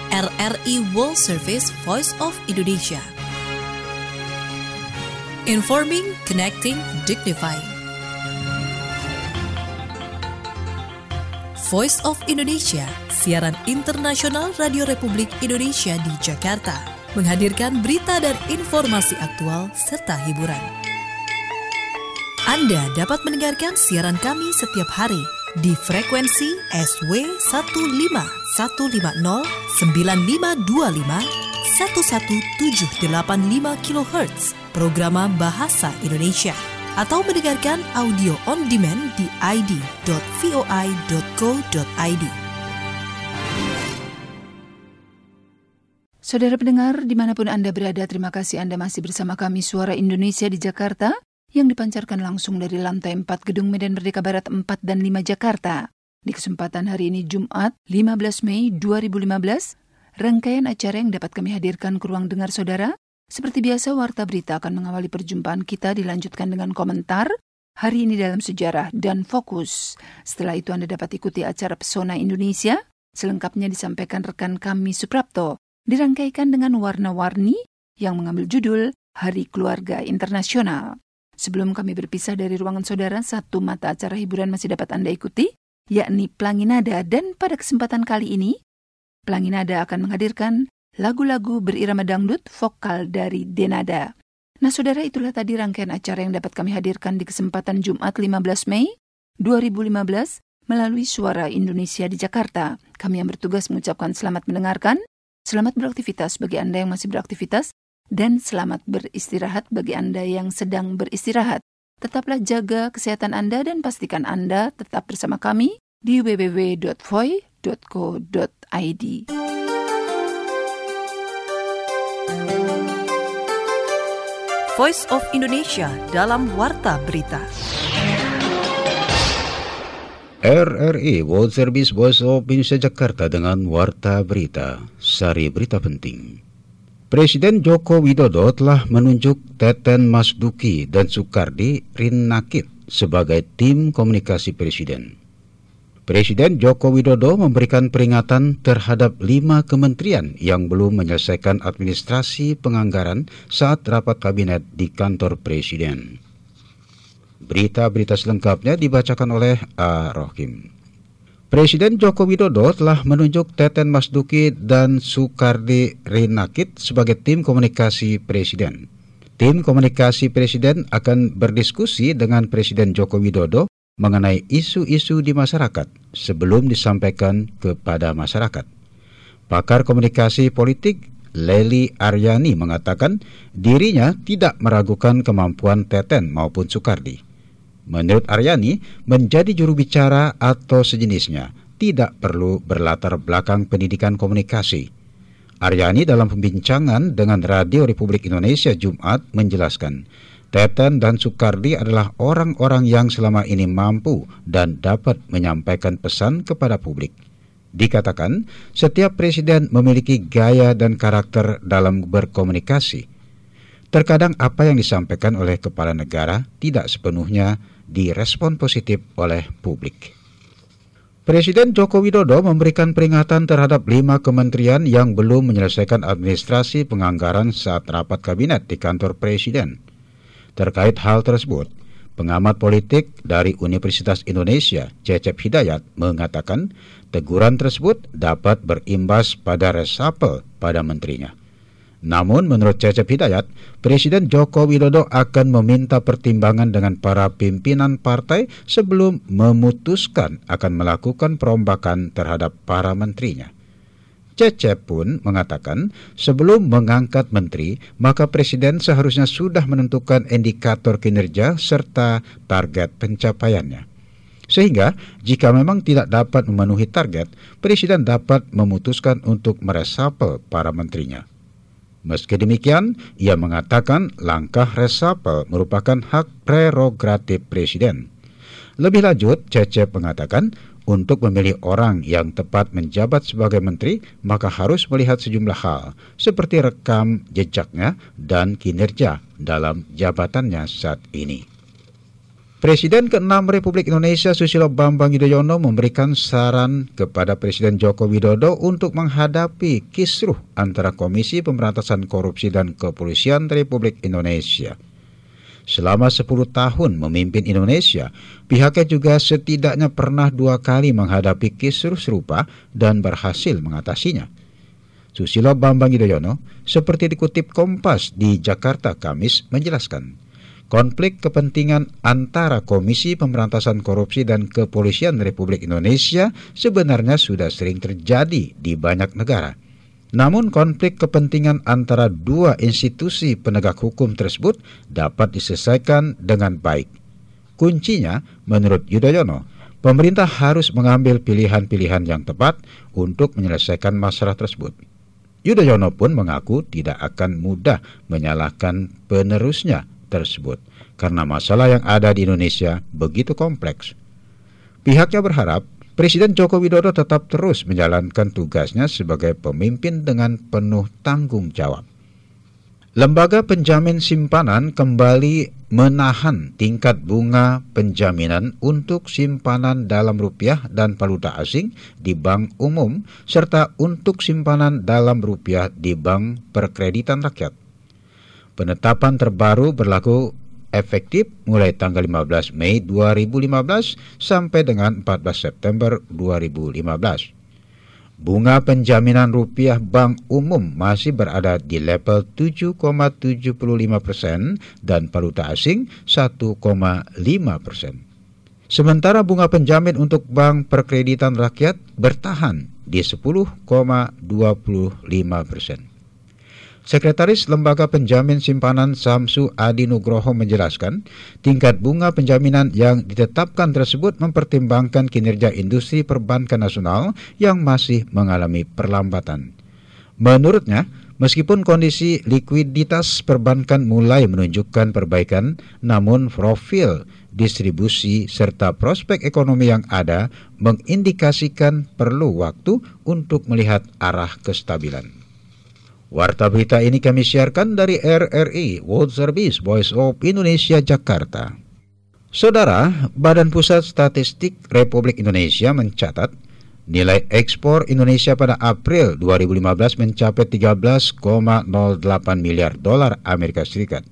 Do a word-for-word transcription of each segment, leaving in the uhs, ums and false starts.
R R I World Service Voice of Indonesia. Informing, connecting, dignifying. Voice of Indonesia, siaran internasional Radio Republik Indonesia di Jakarta, menghadirkan berita dan informasi aktual serta hiburan. Anda dapat mendengarkan siaran kami setiap hari di frekuensi S W satu lima satu lima nol sembilan lima dua lima satu satu tujuh delapan lima kilohertz, programa Bahasa Indonesia, atau mendengarkan audio on demand di i d dot voi dot co dot i d. Saudara pendengar, dimanapun Anda berada, terima kasih Anda masih bersama kami Suara Indonesia di Jakarta, yang dipancarkan langsung dari lantai empat Gedung Medan Merdeka Barat empat dan lima Jakarta. Di kesempatan hari ini Jumat lima belas Mei dua ribu lima belas, rangkaian acara yang dapat kami hadirkan ke ruang dengar saudara. Seperti biasa, Warta Berita akan mengawali perjumpaan kita, dilanjutkan dengan komentar Hari Ini Dalam Sejarah dan Fokus. Setelah itu Anda dapat ikuti acara Pesona Indonesia, selengkapnya disampaikan rekan kami Suprapto, dirangkaikan dengan warna-warni yang mengambil judul Hari Keluarga Internasional. Sebelum kami berpisah dari ruangan saudara, satu mata acara hiburan masih dapat Anda ikuti, yakni Pelangi Nada, dan pada kesempatan kali ini, Pelangi Nada akan menghadirkan lagu-lagu berirama dangdut vokal dari Denada. Nah saudara, itulah tadi rangkaian acara yang dapat kami hadirkan di kesempatan Jumat lima belas Mei dua ribu lima belas melalui Suara Indonesia di Jakarta. Kami yang bertugas mengucapkan selamat mendengarkan, selamat beraktivitas bagi Anda yang masih beraktivitas, dan selamat beristirahat bagi Anda yang sedang beristirahat. Tetaplah jaga kesehatan Anda dan pastikan Anda tetap bersama kami di w w w dot voi dot co dot i d. Voice of Indonesia dalam Warta Berita. R R I World Service Voice of Indonesia Jakarta dengan Warta Berita. Sari berita penting. Presiden Joko Widodo telah menunjuk Teten Mas Duki dan Soekardi Rinakit sebagai tim komunikasi Presiden. Presiden Joko Widodo memberikan peringatan terhadap lima kementerian yang belum menyelesaikan administrasi penganggaran saat rapat kabinet di kantor Presiden. Berita-berita selengkapnya dibacakan oleh A. Rohim. Presiden Joko Widodo telah menunjuk Teten Mas Duki dan Soekardi Rinakit sebagai tim komunikasi Presiden. Tim komunikasi Presiden akan berdiskusi dengan Presiden Joko Widodo mengenai isu-isu di masyarakat sebelum disampaikan kepada masyarakat. Pakar komunikasi politik Lely Aryani mengatakan dirinya tidak meragukan kemampuan Teten maupun Soekardi. Menurut Aryani, menjadi juru bicara atau sejenisnya tidak perlu berlatar belakang pendidikan komunikasi. Aryani dalam pembincangan dengan Radio Republik Indonesia Jumat menjelaskan, Teten dan Soekardi adalah orang-orang yang selama ini mampu dan dapat menyampaikan pesan kepada publik. Dikatakan, setiap presiden memiliki gaya dan karakter dalam berkomunikasi. Terkadang apa yang disampaikan oleh kepala negara tidak sepenuhnya direspon positif oleh publik. Presiden Joko Widodo memberikan peringatan terhadap lima kementerian yang belum menyelesaikan administrasi penganggaran saat rapat kabinet di kantor Presiden. Terkait hal tersebut, pengamat politik dari Universitas Indonesia, Cecep Hidayat, mengatakan teguran tersebut dapat berimbas pada resapel pada menterinya. Namun menurut Cecep Hidayat, Presiden Joko Widodo akan meminta pertimbangan dengan para pimpinan partai sebelum memutuskan akan melakukan perombakan terhadap para menterinya. Cecep pun mengatakan sebelum mengangkat menteri, maka Presiden seharusnya sudah menentukan indikator kinerja serta target pencapaiannya. Sehingga jika memang tidak dapat memenuhi target, Presiden dapat memutuskan untuk meresapel para menterinya. Meski demikian, ia mengatakan langkah resapel merupakan hak prerogatif Presiden. Lebih lanjut, Cecep mengatakan untuk memilih orang yang tepat menjabat sebagai menteri, maka harus melihat sejumlah hal, seperti rekam jejaknya dan kinerja dalam jabatannya saat ini. Presiden keenam Republik Indonesia Susilo Bambang Yudhoyono memberikan saran kepada Presiden Joko Widodo untuk menghadapi kisruh antara Komisi Pemberantasan Korupsi dan Kepolisian Republik Indonesia. Selama sepuluh tahun memimpin Indonesia, pihaknya juga setidaknya pernah dua kali menghadapi kisruh serupa dan berhasil mengatasinya. Susilo Bambang Yudhoyono, seperti dikutip Kompas di Jakarta Kamis, menjelaskan, konflik kepentingan antara Komisi Pemberantasan Korupsi dan Kepolisian Republik Indonesia sebenarnya sudah sering terjadi di banyak negara. Namun konflik kepentingan antara dua institusi penegak hukum tersebut dapat diselesaikan dengan baik. Kuncinya, menurut Yudhoyono, pemerintah harus mengambil pilihan-pilihan yang tepat untuk menyelesaikan masalah tersebut. Yudhoyono pun mengaku tidak akan mudah menyalahkan penerusnya tersebut karena masalah yang ada di Indonesia begitu kompleks. Pihaknya berharap Presiden Joko Widodo tetap terus menjalankan tugasnya sebagai pemimpin dengan penuh tanggung jawab. Lembaga penjamin simpanan kembali menahan tingkat bunga penjaminan untuk simpanan dalam rupiah dan valuta asing di bank umum serta untuk simpanan dalam rupiah di Bank Perkreditan Rakyat. Penetapan terbaru berlaku efektif mulai tanggal lima belas Mei dua ribu lima belas sampai dengan empat belas September dua ribu lima belas. Bunga penjaminan rupiah bank umum masih berada di level tujuh koma tujuh lima persen dan valuta asing satu koma lima persen. Sementara bunga penjamin untuk Bank Perkreditan Rakyat bertahan di sepuluh koma dua lima persen. Sekretaris Lembaga Penjamin Simpanan Samsu Adi Nugroho menjelaskan, tingkat bunga penjaminan yang ditetapkan tersebut mempertimbangkan kinerja industri perbankan nasional yang masih mengalami perlambatan. Menurutnya, meskipun kondisi likuiditas perbankan mulai menunjukkan perbaikan, namun profil distribusi serta prospek ekonomi yang ada mengindikasikan perlu waktu untuk melihat arah kestabilan. Warta berita ini kami siarkan dari R R I World Service Voice of Indonesia Jakarta. Saudara, Badan Pusat Statistik Republik Indonesia mencatat nilai ekspor Indonesia pada April dua ribu lima belas mencapai tiga belas koma nol delapan miliar dolar Amerika Serikat.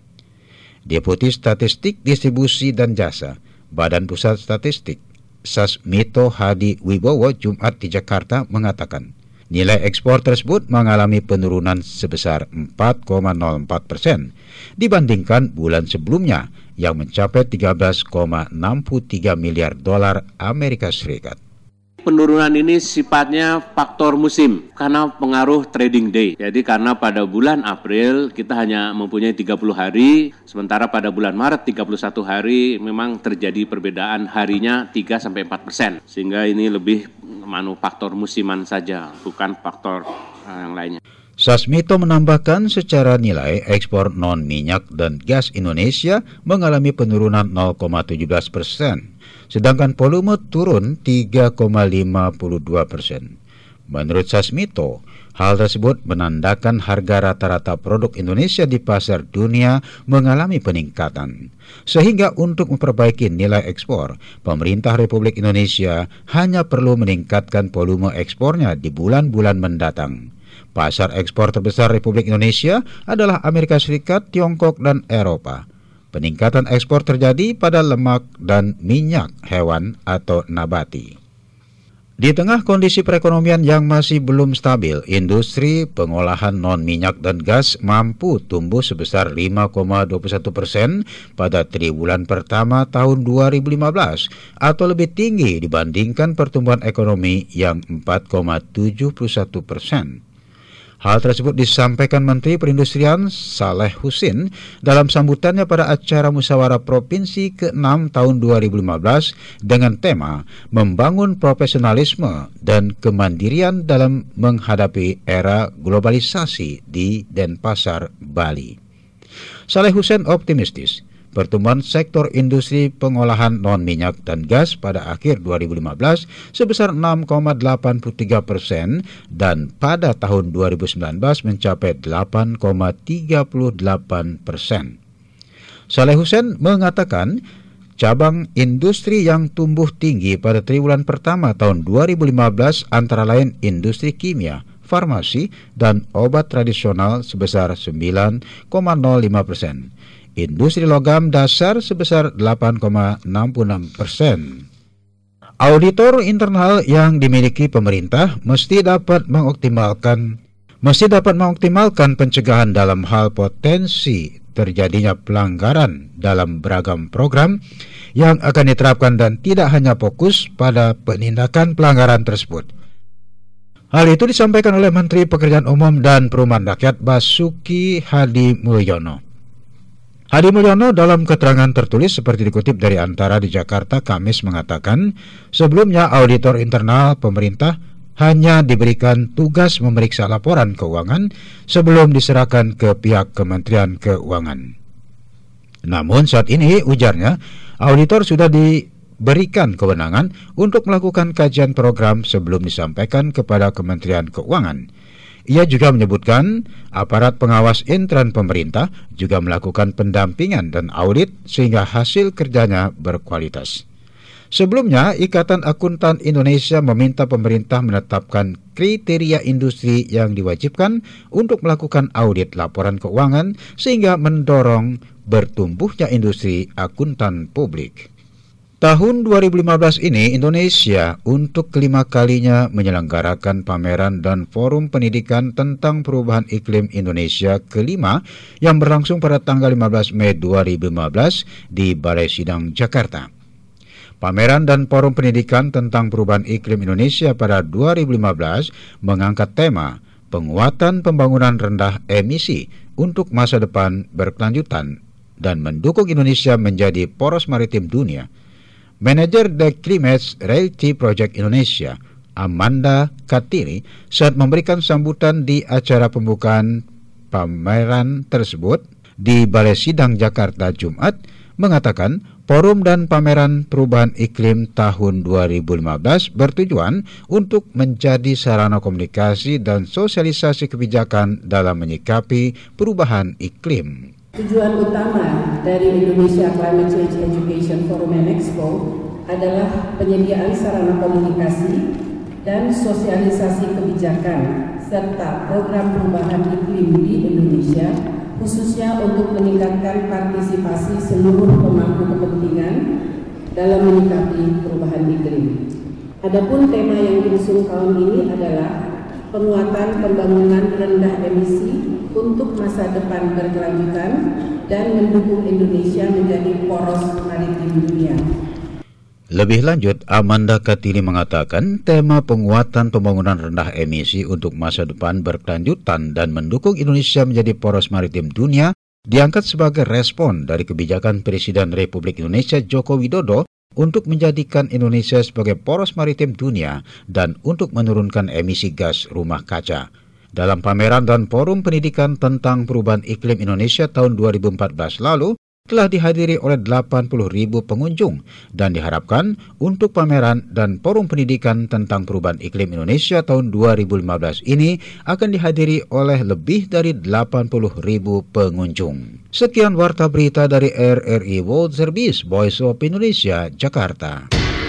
Deputi Statistik Distribusi dan Jasa Badan Pusat Statistik Sasmito Hadi Wibowo Jumat di Jakarta mengatakan, nilai ekspor tersebut mengalami penurunan sebesar empat koma nol empat persen dibandingkan bulan sebelumnya yang mencapai tiga belas koma enam tiga miliar dolar Amerika Serikat. Penurunan ini sifatnya faktor musim karena pengaruh trading day. Jadi karena pada bulan April kita hanya mempunyai tiga puluh hari, sementara pada bulan Maret tiga puluh satu hari memang terjadi perbedaan harinya tiga sampai empat persen. Sehingga ini lebih manufaktur musiman saja, bukan faktor uh, yang lainnya. Sasmito menambahkan secara nilai ekspor non-minyak dan gas Indonesia mengalami penurunan nol koma tujuh belas persen, sedangkan volume turun tiga koma lima dua persen. Menurut Sasmito, hal tersebut menandakan harga rata-rata produk Indonesia di pasar dunia mengalami peningkatan. Sehingga untuk memperbaiki nilai ekspor, pemerintah Republik Indonesia hanya perlu meningkatkan volume ekspornya di bulan-bulan mendatang. Pasar ekspor terbesar Republik Indonesia adalah Amerika Serikat, Tiongkok, dan Eropa. Peningkatan ekspor terjadi pada lemak dan minyak hewan atau nabati. Di tengah kondisi perekonomian yang masih belum stabil, industri pengolahan non-minyak dan gas mampu tumbuh sebesar lima koma dua puluh satu persen pada triwulan pertama tahun dua ribu lima belas atau lebih tinggi dibandingkan pertumbuhan ekonomi yang empat koma tujuh satu persen. Hal tersebut disampaikan Menteri Perindustrian Saleh Husin dalam sambutannya pada acara Musyawarah Provinsi ke enam tahun dua ribu lima belas dengan tema Membangun Profesionalisme dan Kemandirian dalam Menghadapi Era Globalisasi di Denpasar, Bali. Saleh Husin optimistis pertumbuhan sektor industri pengolahan non-minyak dan gas pada akhir dua ribu lima belas sebesar enam koma delapan tiga persen dan pada tahun dua ribu sembilan belas mencapai delapan koma tiga delapan persen. Saleh Husin mengatakan, Cabang industri yang tumbuh tinggi pada triwulan pertama tahun dua ribu lima belas antara lain industri kimia, farmasi, dan obat tradisional sebesar sembilan koma nol lima persen. Industri logam dasar sebesar delapan koma enam enam persen. Auditor internal yang dimiliki pemerintah mesti dapat mengoptimalkan mesti dapat mengoptimalkan pencegahan dalam hal potensi terjadinya pelanggaran dalam beragam program yang akan diterapkan dan tidak hanya fokus pada penindakan pelanggaran tersebut. Hal itu disampaikan oleh Menteri Pekerjaan Umum dan Perumahan Rakyat Basuki Hadi Mulyono. Hadi Mulyono dalam keterangan tertulis seperti dikutip dari Antara di Jakarta Kamis mengatakan, sebelumnya auditor internal pemerintah hanya diberikan tugas memeriksa laporan keuangan sebelum diserahkan ke pihak Kementerian Keuangan. Namun saat ini, ujarnya, auditor sudah diberikan kewenangan untuk melakukan kajian program sebelum disampaikan kepada Kementerian Keuangan. Ia juga menyebutkan aparat pengawas intern pemerintah juga melakukan pendampingan dan audit sehingga hasil kerjanya berkualitas. Sebelumnya, Ikatan Akuntan Indonesia meminta pemerintah menetapkan kriteria industri yang diwajibkan untuk melakukan audit laporan keuangan sehingga mendorong bertumbuhnya industri akuntan publik. Tahun dua ribu lima belas ini, Indonesia untuk kelima kalinya menyelenggarakan pameran dan forum pendidikan tentang perubahan iklim Indonesia kelima yang berlangsung pada tanggal lima belas Mei dua ribu lima belas di Balai Sidang Jakarta. Pameran dan forum pendidikan tentang perubahan iklim Indonesia pada dua ribu lima belas mengangkat tema penguatan pembangunan rendah emisi untuk masa depan berkelanjutan dan mendukung Indonesia menjadi poros maritim dunia. Manajer The Climate Reality Project Indonesia, Amanda Katiri, saat memberikan sambutan di acara pembukaan pameran tersebut di Balai Sidang Jakarta Jumat, mengatakan forum dan pameran perubahan iklim tahun dua ribu lima belas bertujuan untuk menjadi sarana komunikasi dan sosialisasi kebijakan dalam menyikapi perubahan iklim. Tujuan utama dari Indonesia Climate Change Education Forum and Expo adalah penyediaan sarana komunikasi dan sosialisasi kebijakan serta program perubahan iklim di Indonesia, khususnya untuk meningkatkan partisipasi seluruh pemangku kepentingan dalam menyikapi perubahan iklim. Adapun tema yang diusung tahun ini adalah penguatan pembangunan rendah emisi untuk masa depan berkelanjutan dan mendukung Indonesia menjadi poros maritim dunia. Lebih lanjut, Amanda Katili mengatakan tema penguatan pembangunan rendah emisi untuk masa depan berkelanjutan dan mendukung Indonesia menjadi poros maritim dunia diangkat sebagai respon dari kebijakan Presiden Republik Indonesia Joko Widodo untuk menjadikan Indonesia sebagai poros maritim dunia dan untuk menurunkan emisi gas rumah kaca. Dalam pameran dan forum pendidikan tentang perubahan iklim Indonesia tahun dua ribu empat belas lalu, telah dihadiri oleh delapan puluh ribu pengunjung dan diharapkan untuk pameran dan forum pendidikan tentang perubahan iklim Indonesia tahun dua ribu lima belas ini akan dihadiri oleh lebih dari delapan puluh ribu pengunjung. Sekian warta berita dari R R I World Service Voice of Indonesia, Jakarta.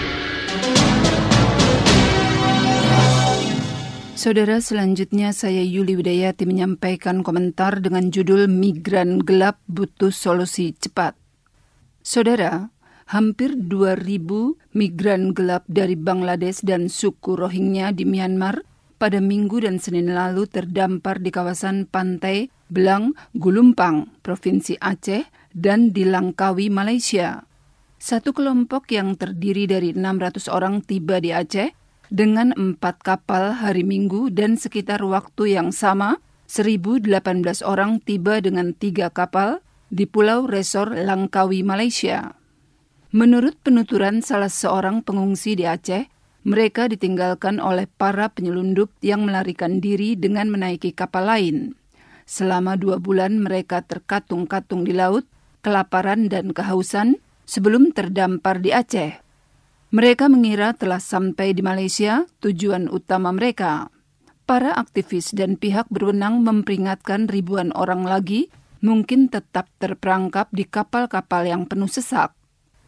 Saudara, selanjutnya saya Yuli Widayati menyampaikan komentar dengan judul Migran Gelap Butuh Solusi Cepat. Saudara, hampir dua ribu migran gelap dari Bangladesh dan suku Rohingya di Myanmar pada Minggu dan Senin lalu terdampar di kawasan pantai Belang, Gulumpang, Provinsi Aceh, dan di Langkawi, Malaysia. Satu kelompok yang terdiri dari enam ratus orang tiba di Aceh dengan empat kapal hari Minggu dan sekitar waktu yang sama, seribu delapan belas orang tiba dengan tiga kapal di Pulau Resor, Langkawi, Malaysia. Menurut penuturan salah seorang pengungsi di Aceh, mereka ditinggalkan oleh para penyelundup yang melarikan diri dengan menaiki kapal lain. Selama dua bulan mereka terkatung-katung di laut, kelaparan dan kehausan sebelum terdampar di Aceh. Mereka mengira telah sampai di Malaysia, tujuan utama mereka. Para aktivis dan pihak berwenang memperingatkan ribuan orang lagi mungkin tetap terperangkap di kapal-kapal yang penuh sesak.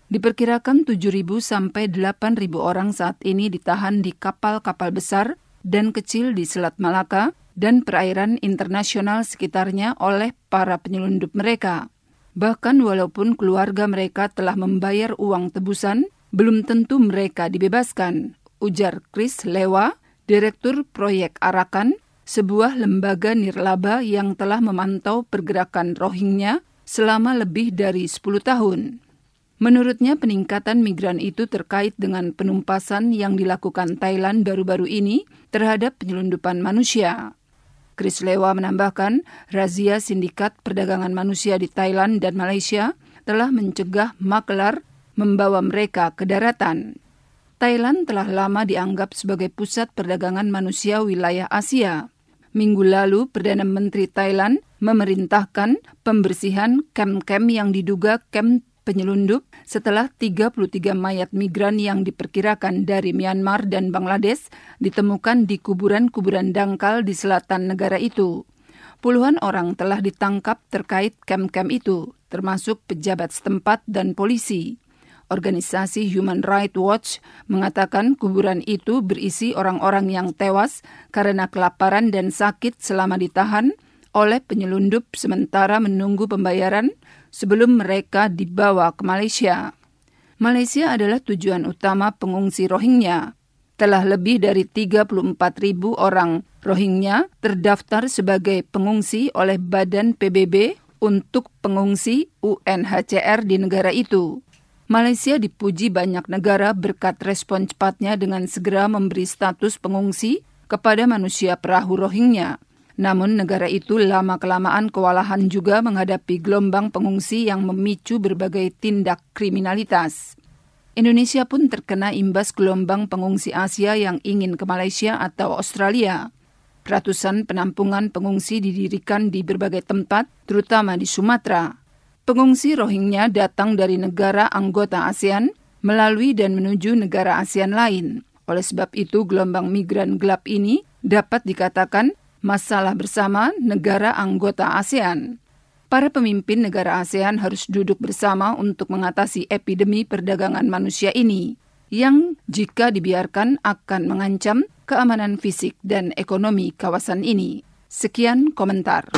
Diperkirakan tujuh ribu sampai delapan ribu orang saat ini ditahan di kapal-kapal besar dan kecil di Selat Malaka dan perairan internasional sekitarnya oleh para penyelundup mereka. Bahkan walaupun keluarga mereka telah membayar uang tebusan, belum tentu mereka dibebaskan, ujar Chris Lewa, Direktur Proyek Arakan, sebuah lembaga nirlaba yang telah memantau pergerakan Rohingya selama lebih dari sepuluh tahun. Menurutnya peningkatan migran itu terkait dengan penumpasan yang dilakukan Thailand baru-baru ini terhadap penyelundupan manusia. Chris Lewa menambahkan, razia sindikat perdagangan manusia di Thailand dan Malaysia telah mencegah makelar membawa mereka ke daratan. Thailand telah lama dianggap sebagai pusat perdagangan manusia wilayah Asia. Minggu lalu, Perdana Menteri Thailand memerintahkan pembersihan kem-kem yang diduga kem penyelundup setelah tiga puluh tiga mayat migran yang diperkirakan dari Myanmar dan Bangladesh ditemukan di kuburan-kuburan dangkal di selatan negara itu. Puluhan orang telah ditangkap terkait kem-kem itu, termasuk pejabat setempat dan polisi. Organisasi Human Rights Watch mengatakan kuburan itu berisi orang-orang yang tewas karena kelaparan dan sakit selama ditahan oleh penyelundup sementara menunggu pembayaran sebelum mereka dibawa ke Malaysia. Malaysia adalah tujuan utama pengungsi Rohingya. Telah lebih dari tiga puluh empat ribu orang Rohingya terdaftar sebagai pengungsi oleh Badan P B B untuk pengungsi U N H C R di negara itu. Malaysia dipuji banyak negara berkat respon cepatnya dengan segera memberi status pengungsi kepada manusia perahu Rohingya. Namun negara itu lama-kelamaan kewalahan juga menghadapi gelombang pengungsi yang memicu berbagai tindak kriminalitas. Indonesia pun terkena imbas gelombang pengungsi Asia yang ingin ke Malaysia atau Australia. Ratusan penampungan pengungsi didirikan di berbagai tempat, terutama di Sumatera. Pengungsi Rohingya datang dari negara anggota ASEAN melalui dan menuju negara ASEAN lain. Oleh sebab itu, gelombang migran gelap ini dapat dikatakan masalah bersama negara anggota ASEAN. Para pemimpin negara ASEAN harus duduk bersama untuk mengatasi epidemi perdagangan manusia ini, yang jika dibiarkan akan mengancam keamanan fisik dan ekonomi kawasan ini. Sekian komentar.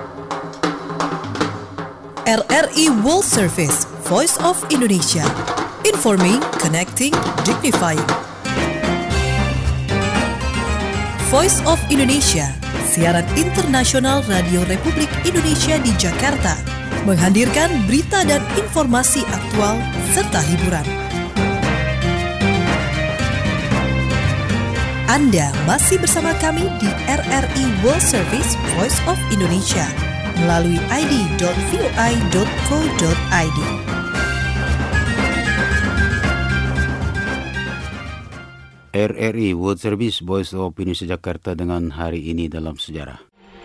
R R I World Service, Voice of Indonesia. Informing, connecting, dignifying. Voice of Indonesia, siaran internasional Radio Republik Indonesia di Jakarta, menghadirkan berita dan informasi aktual serta hiburan. Anda masih bersama kami di R R I World Service Voice of Indonesia melalui i d dot v o i dot co dot i d. R R I World Service Voice of Indonesia Jakarta dengan hari ini dalam sejarah.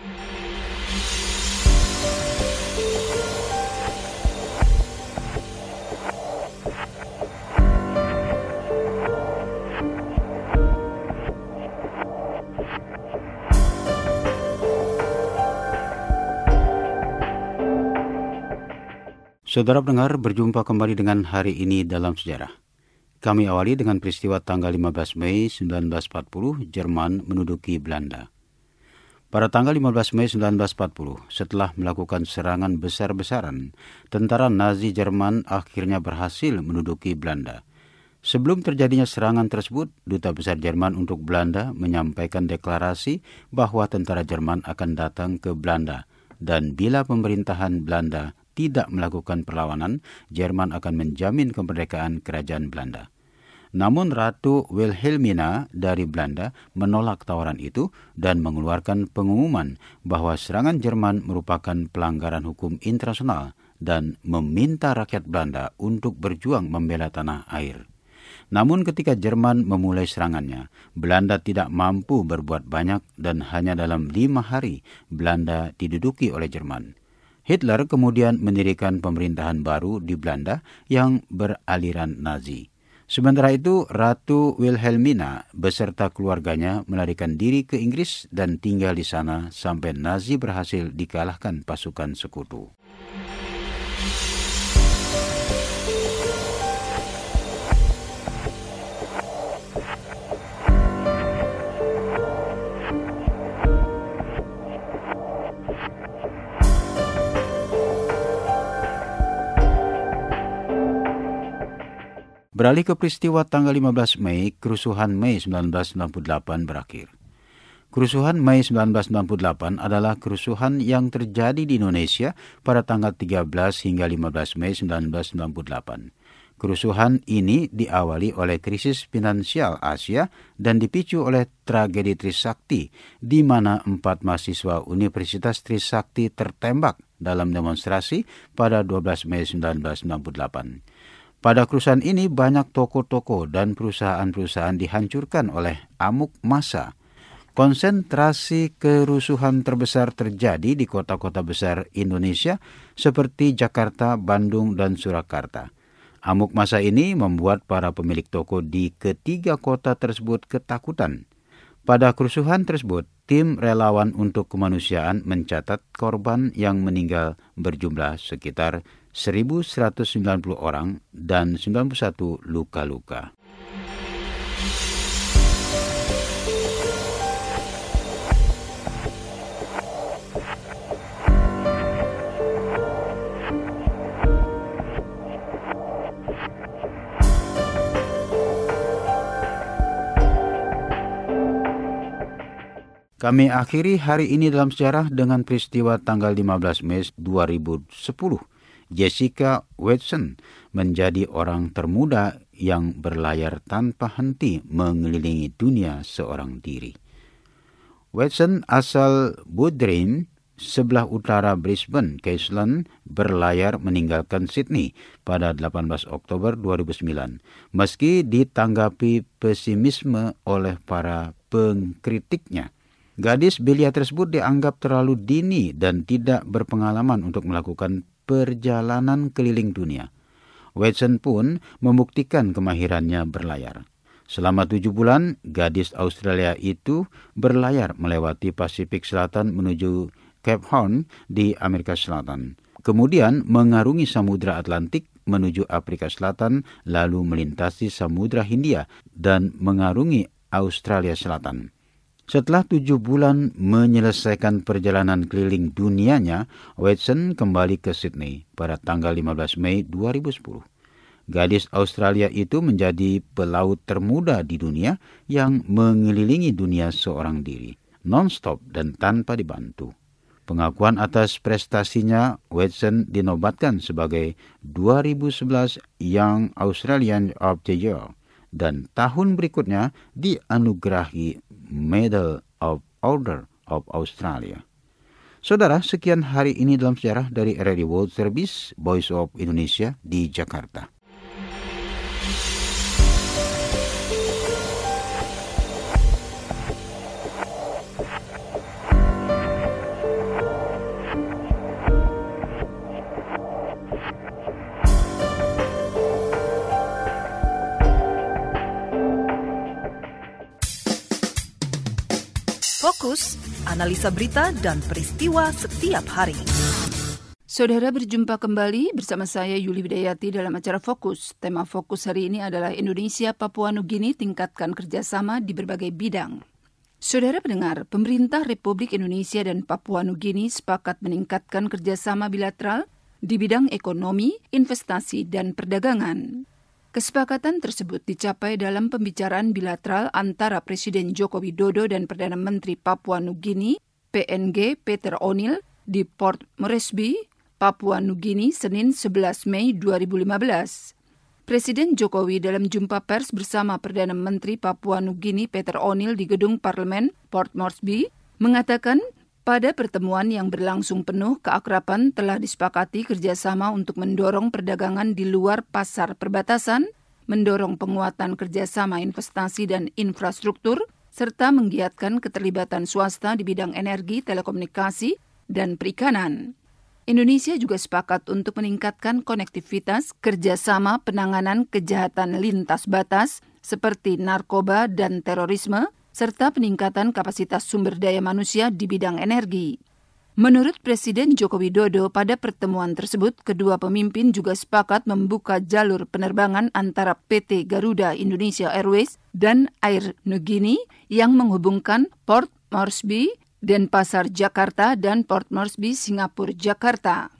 Saudara pendengar, berjumpa kembali dengan hari ini dalam sejarah. Kami awali dengan peristiwa tanggal lima belas Mei sembilan belas empat puluh, Jerman menduduki Belanda. Pada tanggal lima belas Mei sembilan belas empat puluh, setelah melakukan serangan besar-besaran, tentara Nazi Jerman akhirnya berhasil menduduki Belanda. Sebelum terjadinya serangan tersebut, Duta Besar Jerman untuk Belanda menyampaikan deklarasi bahwa tentara Jerman akan datang ke Belanda, dan bila pemerintahan Belanda tidak melakukan perlawanan, Jerman akan menjamin kemerdekaan kerajaan Belanda. Namun Ratu Wilhelmina dari Belanda menolak tawaran itu dan mengeluarkan pengumuman bahwa serangan Jerman merupakan pelanggaran hukum internasional dan meminta rakyat Belanda untuk berjuang membela tanah air. Namun ketika Jerman memulai serangannya, Belanda tidak mampu berbuat banyak dan hanya dalam lima hari Belanda diduduki oleh Jerman. Hitler kemudian mendirikan pemerintahan baru di Belanda yang beraliran Nazi. Sementara itu, Ratu Wilhelmina beserta keluarganya melarikan diri ke Inggris dan tinggal di sana sampai Nazi berhasil dikalahkan pasukan sekutu. Beralih ke peristiwa tanggal lima belas Mei, kerusuhan Mei seribu sembilan ratus sembilan puluh delapan berakhir. Kerusuhan Mei seribu sembilan ratus sembilan puluh delapan adalah kerusuhan yang terjadi di Indonesia pada tanggal tiga belas hingga lima belas Mei seribu sembilan ratus sembilan puluh delapan. Kerusuhan ini diawali oleh krisis finansial Asia dan dipicu oleh tragedi Trisakti, di mana empat mahasiswa Universitas Trisakti tertembak dalam demonstrasi pada dua belas Mei seribu sembilan ratus sembilan puluh delapan. Pada kerusuhan ini banyak toko-toko dan perusahaan-perusahaan dihancurkan oleh amuk massa. Konsentrasi kerusuhan terbesar terjadi di kota-kota besar Indonesia seperti Jakarta, Bandung, dan Surakarta. Amuk massa ini membuat para pemilik toko di ketiga kota tersebut ketakutan. Pada kerusuhan tersebut, tim relawan untuk kemanusiaan mencatat korban yang meninggal berjumlah sekitar seribu seratus sembilan puluh orang dan sembilan puluh satu luka-luka. Kami akhiri hari ini dalam sejarah dengan peristiwa tanggal lima belas Mei dua ribu sepuluh. Jessica Watson menjadi orang termuda yang berlayar tanpa henti mengelilingi dunia seorang diri. Watson asal Buderim, sebelah utara Brisbane, Queensland, berlayar meninggalkan Sydney pada delapan belas Oktober dua ribu sembilan. Meski ditanggapi pesimisme oleh para pengkritiknya, gadis belia tersebut dianggap terlalu dini dan tidak berpengalaman untuk melakukan perjalanan keliling dunia. Watson pun membuktikan kemahirannya berlayar. Selama tujuh bulan, gadis Australia itu berlayar melewati Pasifik Selatan menuju Cape Horn di Amerika Selatan. Kemudian mengarungi Samudra Atlantik menuju Afrika Selatan, lalu melintasi Samudra Hindia dan mengarungi Australia Selatan. Setelah tujuh bulan menyelesaikan perjalanan keliling dunianya, Watson kembali ke Sydney pada tanggal lima belas Mei dua ribu sepuluh. Gadis Australia itu menjadi pelaut termuda di dunia yang mengelilingi dunia seorang diri, non-stop dan tanpa dibantu. Pengakuan atas prestasinya, Watson dinobatkan sebagai dua ribu sebelas Young Australian of the Year dan tahun berikutnya dianugerahi Medal of Order of Australia. Saudara, sekian hari ini dalam sejarah dari R R I World Service, Voice of Indonesia di Jakarta. Fokus, analisa berita dan peristiwa setiap hari. Saudara, berjumpa kembali bersama saya Yuli Widayati dalam acara Fokus. Tema Fokus hari ini adalah Indonesia Papua Nugini tingkatkan kerjasama di berbagai bidang. Saudara pendengar, pemerintah Republik Indonesia dan Papua Nugini sepakat meningkatkan kerjasama bilateral di bidang ekonomi, investasi, dan perdagangan. Kesepakatan tersebut dicapai dalam pembicaraan bilateral antara Presiden Joko Widodo dan Perdana Menteri Papua Nugini, P N G Peter O'Neill, di Port Moresby, Papua Nugini, Senin sebelas Mei dua ribu lima belas. Presiden Jokowi dalam jumpa pers bersama Perdana Menteri Papua Nugini Peter O'Neill di gedung parlemen Port Moresby mengatakan pada pertemuan yang berlangsung penuh keakraban telah disepakati kerjasama untuk mendorong perdagangan di luar pasar perbatasan, mendorong penguatan kerjasama investasi dan infrastruktur, serta menggiatkan keterlibatan swasta di bidang energi, telekomunikasi, dan perikanan. Indonesia juga sepakat untuk meningkatkan konektivitas kerjasama penanganan kejahatan lintas batas seperti narkoba dan terorisme, serta peningkatan kapasitas sumber daya manusia di bidang energi. Menurut Presiden Joko Widodo, pada pertemuan tersebut, kedua pemimpin juga sepakat membuka jalur penerbangan antara P T Garuda Indonesia Airways dan Air Nugini yang menghubungkan Port Moresby, Denpasar Jakarta, dan Port Moresby Singapura Jakarta.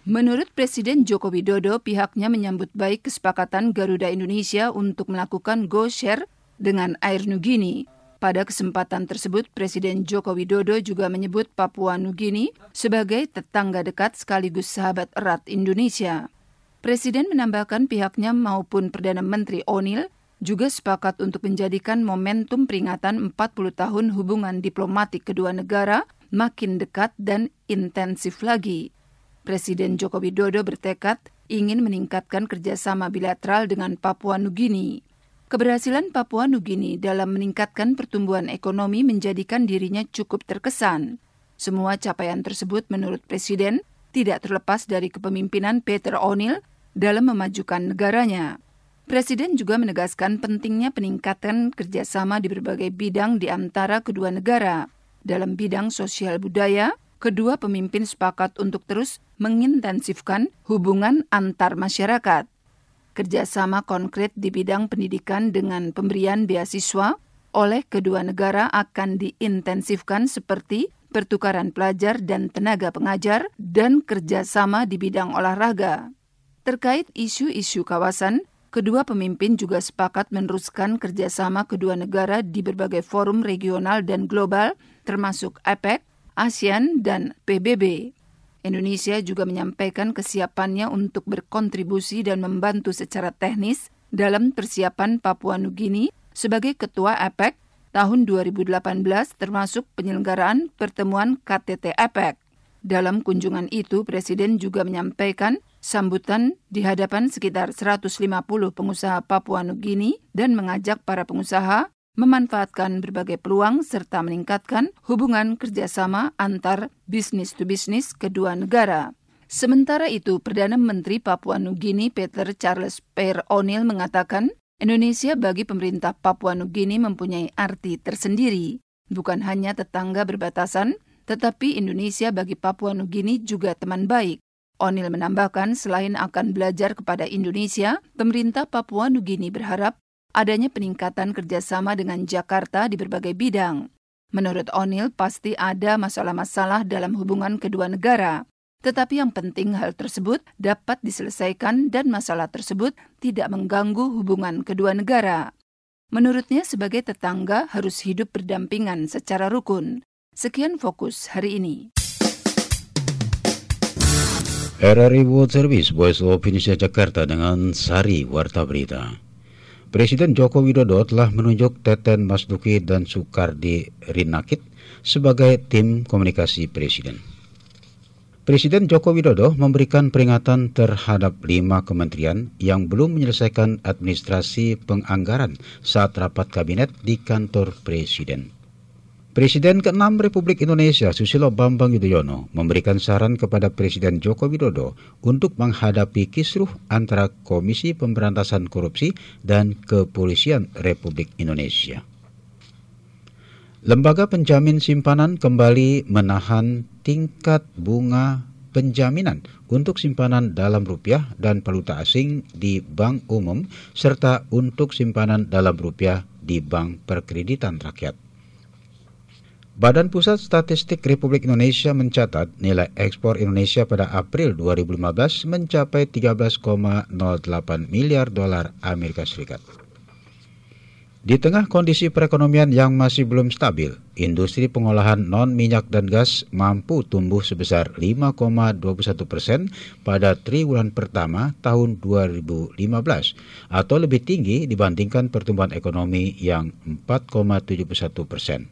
Menurut Presiden Joko Widodo, pihaknya menyambut baik kesepakatan Garuda Indonesia untuk melakukan go-share dengan Air Niugini. Pada kesempatan tersebut, Presiden Joko Widodo juga menyebut Papua Nugini sebagai tetangga dekat sekaligus sahabat erat Indonesia. Presiden menambahkan pihaknya maupun Perdana Menteri O'Neill juga sepakat untuk menjadikan momentum peringatan empat puluh tahun hubungan diplomatik kedua negara makin dekat dan intensif lagi. Presiden Joko Widodo bertekad ingin meningkatkan kerjasama bilateral dengan Papua Nugini. Keberhasilan Papua Nugini dalam meningkatkan pertumbuhan ekonomi menjadikan dirinya cukup terkesan. Semua capaian tersebut menurut Presiden tidak terlepas dari kepemimpinan Peter O'Neill dalam memajukan negaranya. Presiden juga menegaskan pentingnya peningkatan kerjasama di berbagai bidang di antara kedua negara. Dalam bidang sosial budaya, kedua pemimpin sepakat untuk terus mengintensifkan hubungan antar masyarakat. Kerjasama konkret di bidang pendidikan dengan pemberian beasiswa oleh kedua negara akan diintensifkan seperti pertukaran pelajar dan tenaga pengajar dan kerjasama di bidang olahraga. Terkait isu-isu kawasan, kedua pemimpin juga sepakat meneruskan kerjasama kedua negara di berbagai forum regional dan global, termasuk APEC, ASEAN, dan P B B. Indonesia juga menyampaikan kesiapannya untuk berkontribusi dan membantu secara teknis dalam persiapan Papua Nugini sebagai Ketua APEC tahun dua ribu delapan belas, termasuk penyelenggaraan pertemuan K T T APEC. Dalam kunjungan itu, Presiden juga menyampaikan sambutan di hadapan sekitar seratus lima puluh pengusaha Papua Nugini dan mengajak para pengusaha memanfaatkan berbagai peluang serta meningkatkan hubungan kerjasama antar bisnis to bisnis kedua negara. Sementara itu, Perdana Menteri Papua Nugini Peter Charles Peir O'Neill mengatakan, Indonesia bagi pemerintah Papua Nugini mempunyai arti tersendiri. Bukan hanya tetangga berbatasan, tetapi Indonesia bagi Papua Nugini juga teman baik. O'Neill menambahkan, selain akan belajar kepada Indonesia, pemerintah Papua Nugini berharap adanya peningkatan kerjasama dengan Jakarta di berbagai bidang. Menurut O'Neill, pasti ada masalah-masalah dalam hubungan kedua negara. Tetapi yang penting hal tersebut dapat diselesaikan dan masalah tersebut tidak mengganggu hubungan kedua negara. Menurutnya, sebagai tetangga harus hidup berdampingan secara rukun. Sekian Fokus hari ini. R R I World Service Voice of Indonesia Jakarta dengan Sari Warta Berita. Presiden Joko Widodo telah menunjuk Teten Masduki dan Soekardi Rinakit sebagai tim komunikasi Presiden. Presiden Joko Widodo memberikan peringatan terhadap lima kementerian yang belum menyelesaikan administrasi penganggaran saat rapat kabinet di kantor Presiden. Presiden keenam Republik Indonesia Susilo Bambang Yudhoyono memberikan saran kepada Presiden Joko Widodo untuk menghadapi kisruh antara Komisi Pemberantasan Korupsi dan Kepolisian Republik Indonesia. Lembaga penjamin simpanan kembali menahan tingkat bunga penjaminan untuk simpanan dalam rupiah dan valuta asing di bank umum serta untuk simpanan dalam rupiah di Bank Perkreditan Rakyat. Badan Pusat Statistik Republik Indonesia mencatat nilai ekspor Indonesia pada April dua ribu lima belas mencapai tiga belas koma nol delapan miliar dolar Amerika Serikat. Di tengah kondisi perekonomian yang masih belum stabil, industri pengolahan non-minyak dan gas mampu tumbuh sebesar lima koma dua puluh satu persen pada triwulan pertama tahun dua ribu lima belas atau lebih tinggi dibandingkan pertumbuhan ekonomi yang empat koma tujuh puluh satu persen.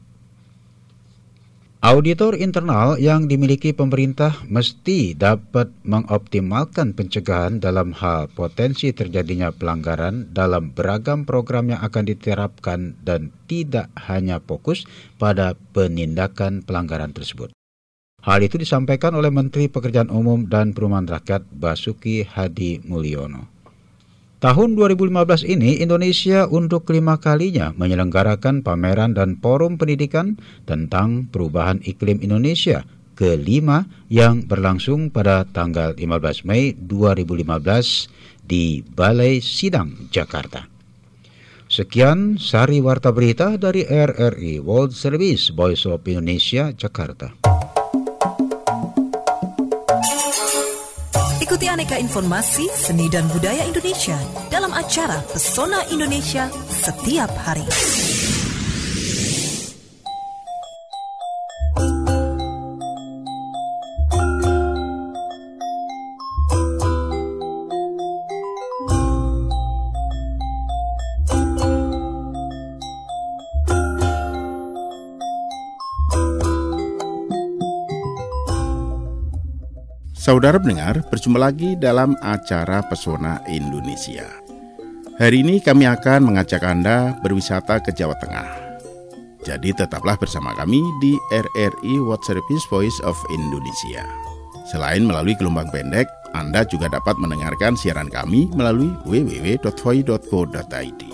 Auditor internal yang dimiliki pemerintah mesti dapat mengoptimalkan pencegahan dalam hal potensi terjadinya pelanggaran dalam beragam program yang akan diterapkan dan tidak hanya fokus pada penindakan pelanggaran tersebut. Hal itu disampaikan oleh Menteri Pekerjaan Umum dan Perumahan Rakyat Basuki Hadi Mulyono. Tahun dua ribu lima belas ini Indonesia untuk kelima kalinya menyelenggarakan pameran dan forum pendidikan tentang perubahan iklim Indonesia kelima yang berlangsung pada tanggal lima belas Mei dua ribu lima belas di Balai Sidang, Jakarta. Sekian Sari Warta Berita dari R R I World Service Voice of Indonesia, Jakarta. Ikuti aneka informasi seni dan budaya Indonesia dalam acara Pesona Indonesia setiap hari. Saudara pendengar, berjumpa lagi dalam acara Pesona Indonesia. Hari ini kami akan mengajak Anda berwisata ke Jawa Tengah. Jadi tetaplah bersama kami di R R I World Service Voice of Indonesia. Selain melalui gelombang pendek, Anda juga dapat mendengarkan siaran kami melalui w w w dot voi dot co dot i d.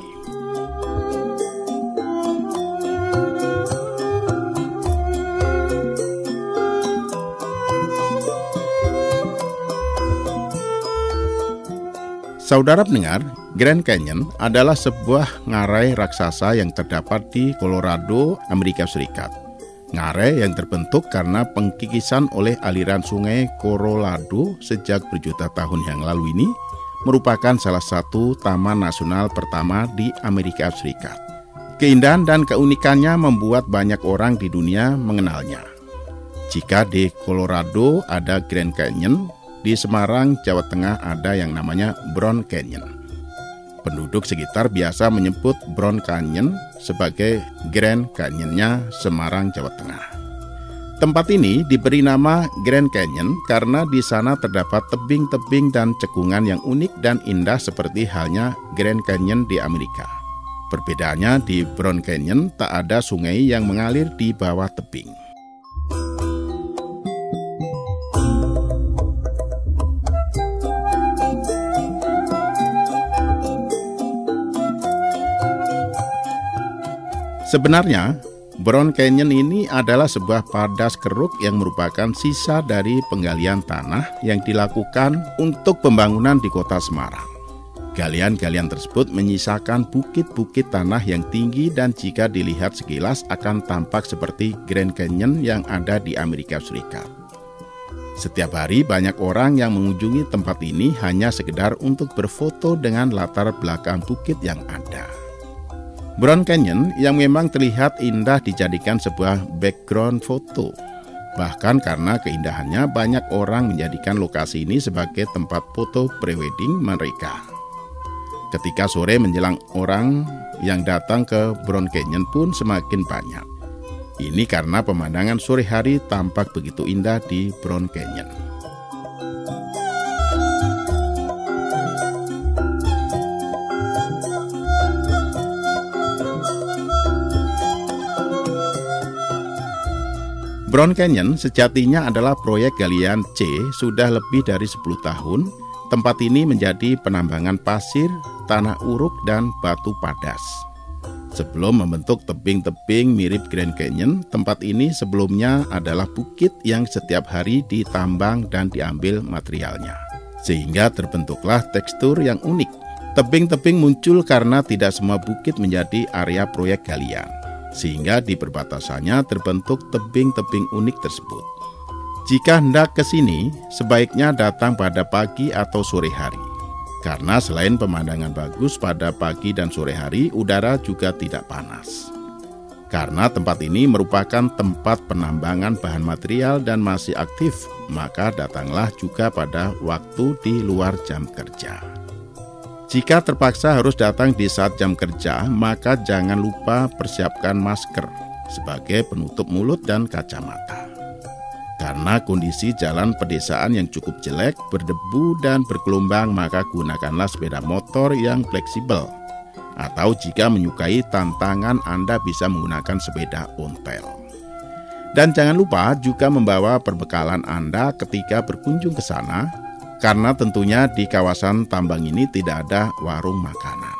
Saudara pendengar, Grand Canyon adalah sebuah ngarai raksasa yang terdapat di Colorado, Amerika Serikat. Ngarai yang terbentuk karena pengkikisan oleh aliran sungai Colorado sejak berjuta tahun yang lalu ini merupakan salah satu taman nasional pertama di Amerika Serikat. Keindahan dan keunikannya membuat banyak orang di dunia mengenalnya. Jika di Colorado ada Grand Canyon, di Semarang, Jawa Tengah ada yang namanya Bron Canyon. Penduduk sekitar biasa menyebut Bron Canyon sebagai Grand Canyonnya Semarang, Jawa Tengah. Tempat ini diberi nama Grand Canyon karena di sana terdapat tebing-tebing dan cekungan yang unik dan indah seperti halnya Grand Canyon di Amerika. Perbedaannya di Bron Canyon tak ada sungai yang mengalir di bawah tebing. Sebenarnya, Bron Canyon ini adalah sebuah padas keruk yang merupakan sisa dari penggalian tanah yang dilakukan untuk pembangunan di kota Semarang. Galian-galian tersebut menyisakan bukit-bukit tanah yang tinggi dan jika dilihat sekilas akan tampak seperti Grand Canyon yang ada di Amerika Serikat. Setiap hari banyak orang yang mengunjungi tempat ini hanya sekedar untuk berfoto dengan latar belakang bukit yang ada. Bron Canyon yang memang terlihat indah dijadikan sebuah background foto. Bahkan karena keindahannya banyak orang menjadikan lokasi ini sebagai tempat foto prewedding mereka. Ketika sore menjelang, orang yang datang ke Bron Canyon pun semakin banyak. Ini karena pemandangan sore hari tampak begitu indah di Bron Canyon. Bron Canyon sejatinya adalah proyek galian C sudah lebih dari sepuluh tahun. Tempat ini menjadi penambangan pasir, tanah uruk, dan batu padas. Sebelum membentuk tebing-tebing mirip Grand Canyon, tempat ini sebelumnya adalah bukit yang setiap hari ditambang dan diambil materialnya. Sehingga terbentuklah tekstur yang unik. Tebing-tebing muncul karena tidak semua bukit menjadi area proyek galian. Sehingga di perbatasannya terbentuk tebing-tebing unik tersebut. Jika hendak ke sini, sebaiknya datang pada pagi atau sore hari. Karena selain pemandangan bagus pada pagi dan sore hari, udara juga tidak panas. Karena tempat ini merupakan tempat penambangan bahan material dan masih aktif, maka datanglah juga pada waktu di luar jam kerja. Jika terpaksa harus datang di saat jam kerja, maka jangan lupa persiapkan masker sebagai penutup mulut dan kacamata. Karena kondisi jalan pedesaan yang cukup jelek, berdebu dan bergelombang, maka gunakanlah sepeda motor yang fleksibel. Atau jika menyukai tantangan, Anda bisa menggunakan sepeda ontel. Dan jangan lupa juga membawa perbekalan Anda ketika berkunjung ke sana, karena tentunya di kawasan tambang ini tidak ada warung makanan.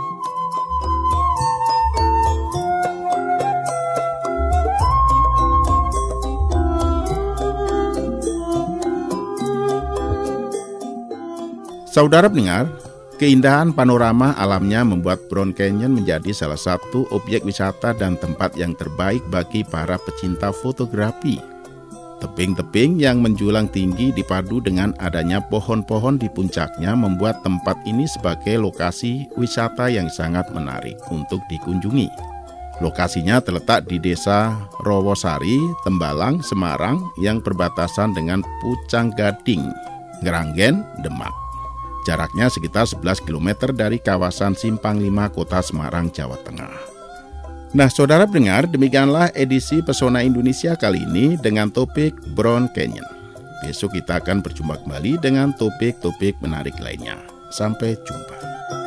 Saudara pendengar, keindahan panorama alamnya membuat Bron Canyon menjadi salah satu objek wisata dan tempat yang terbaik bagi para pecinta fotografi. Tebing-tebing yang menjulang tinggi dipadu dengan adanya pohon-pohon di puncaknya membuat tempat ini sebagai lokasi wisata yang sangat menarik untuk dikunjungi. Lokasinya terletak di Desa Rowosari, Tembalang, Semarang yang berbatasan dengan Pucang Gading, Ngeranggen, Demak. Jaraknya sekitar sebelas kilometer dari kawasan Simpang lima, Kota Semarang, Jawa Tengah. Nah, saudara pendengar, demikianlah edisi Pesona Indonesia kali ini dengan topik Brown Canyon. Besok kita akan berjumpa kembali dengan topik-topik menarik lainnya. Sampai jumpa.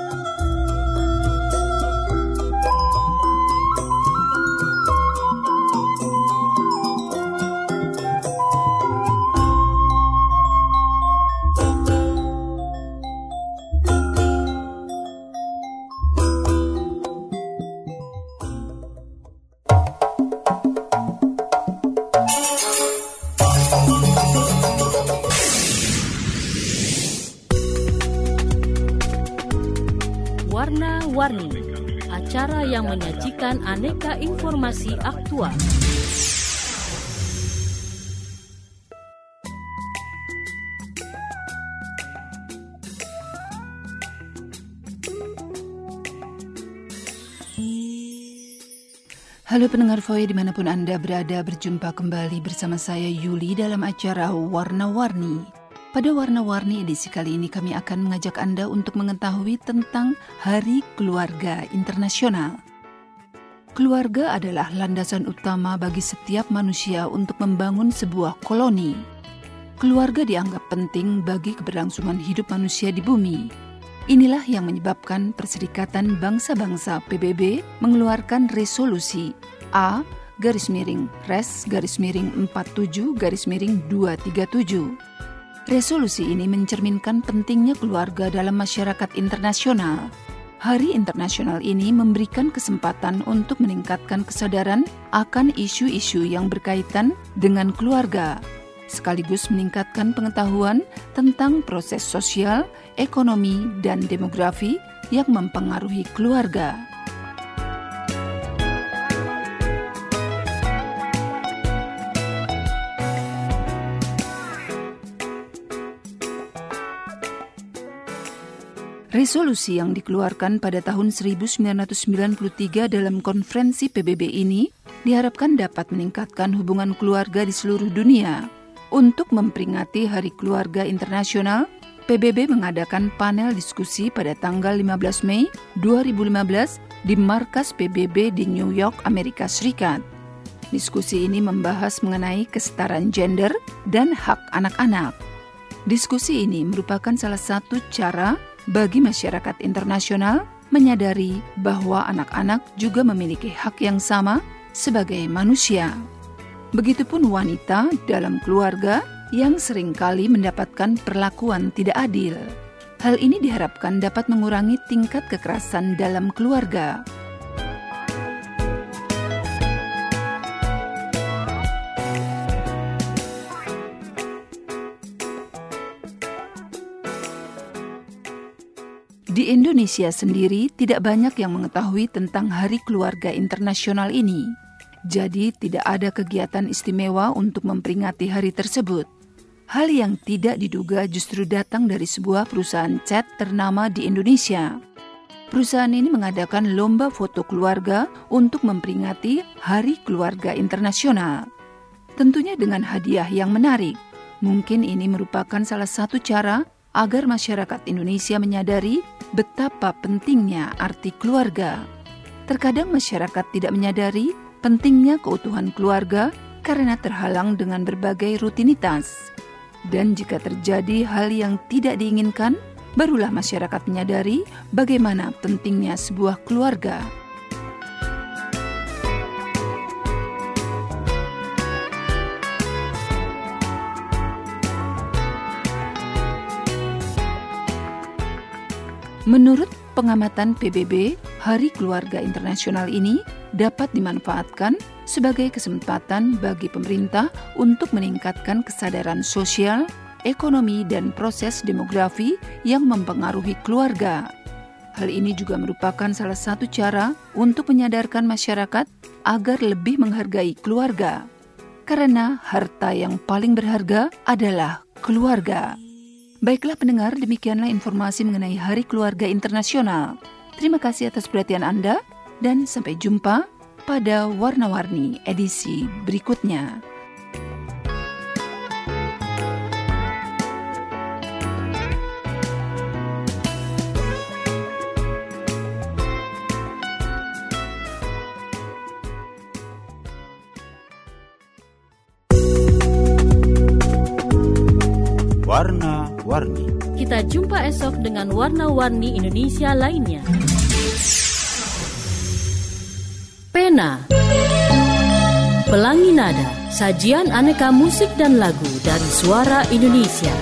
Warna-Warni, acara yang menyajikan aneka informasi aktual. Halo pendengar Voya dimanapun Anda berada, berjumpa kembali bersama saya Yuli dalam acara Warna-Warni. Pada Warna-Warni edisi kali ini kami akan mengajak Anda untuk mengetahui tentang Hari Keluarga Internasional. Keluarga adalah landasan utama bagi setiap manusia untuk membangun sebuah koloni. Keluarga dianggap penting bagi keberlangsungan hidup manusia di bumi. Inilah yang menyebabkan Perserikatan Bangsa-Bangsa P B B mengeluarkan resolusi A garis miring res garis miring empat puluh tujuh garis miring dua ratus tiga puluh tujuh. Resolusi ini mencerminkan pentingnya keluarga dalam masyarakat internasional. Hari internasional ini memberikan kesempatan untuk meningkatkan kesadaran akan isu-isu yang berkaitan dengan keluarga, sekaligus meningkatkan pengetahuan tentang proses sosial, ekonomi, dan demografi yang mempengaruhi keluarga. Resolusi yang dikeluarkan pada tahun seribu sembilan ratus sembilan puluh tiga dalam konferensi P B B ini diharapkan dapat meningkatkan hubungan keluarga di seluruh dunia. Untuk memperingati Hari Keluarga Internasional, P B B mengadakan panel diskusi pada tanggal lima belas Mei dua ribu lima belas di markas P B B di New York, Amerika Serikat. Diskusi ini membahas mengenai kesetaraan gender dan hak anak-anak. Diskusi ini merupakan salah satu cara bagi masyarakat internasional menyadari bahwa anak-anak juga memiliki hak yang sama sebagai manusia. Begitupun wanita dalam keluarga yang seringkali mendapatkan perlakuan tidak adil. Hal ini diharapkan dapat mengurangi tingkat kekerasan dalam keluarga. Di Indonesia sendiri tidak banyak yang mengetahui tentang Hari Keluarga Internasional ini. Jadi tidak ada kegiatan istimewa untuk memperingati hari tersebut. Hal yang tidak diduga justru datang dari sebuah perusahaan cat ternama di Indonesia. Perusahaan ini mengadakan lomba foto keluarga untuk memperingati Hari Keluarga Internasional. Tentunya dengan hadiah yang menarik. Mungkin ini merupakan salah satu cara agar masyarakat Indonesia menyadari betapa pentingnya arti keluarga. Terkadang masyarakat tidak menyadari pentingnya keutuhan keluarga karena terhalang dengan berbagai rutinitas. Dan jika terjadi hal yang tidak diinginkan, barulah masyarakat menyadari bagaimana pentingnya sebuah keluarga. Menurut pengamatan P B B, Hari Keluarga Internasional ini dapat dimanfaatkan sebagai kesempatan bagi pemerintah untuk meningkatkan kesadaran sosial, ekonomi, dan proses demografi yang mempengaruhi keluarga. Hal ini juga merupakan salah satu cara untuk menyadarkan masyarakat agar lebih menghargai keluarga. karena harta yang paling berharga adalah keluarga. Baiklah pendengar, demikianlah informasi mengenai Hari Keluarga Internasional. Terima kasih atas perhatian Anda dan sampai jumpa pada Warna-Warni edisi berikutnya. Warna-Warni. Kita jumpa esok dengan warna-warni Indonesia lainnya. Pena, Pelangi Nada, sajian aneka musik dan lagu dari Suara Indonesia.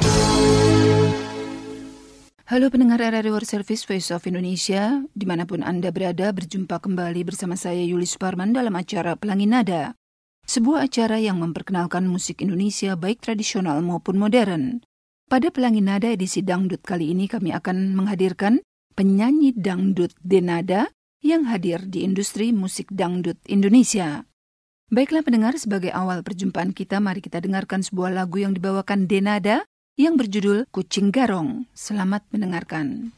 Halo pendengar R R I World Service Voice of Indonesia, dimanapun Anda berada, berjumpa kembali bersama saya Yuli Suparman dalam acara Pelangi Nada. Sebuah acara yang memperkenalkan musik Indonesia baik tradisional maupun modern. Pada Pelangi Nada edisi Dangdut kali ini kami akan menghadirkan penyanyi dangdut Denada yang hadir di industri musik dangdut Indonesia. Baiklah pendengar, sebagai awal perjumpaan kita, mari kita dengarkan sebuah lagu yang dibawakan Denada yang berjudul Kucing Garong. Selamat mendengarkan.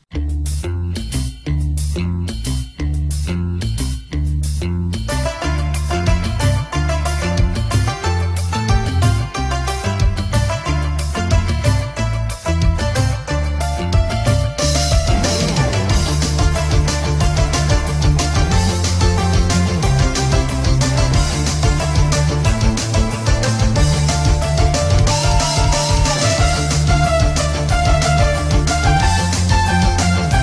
Kucing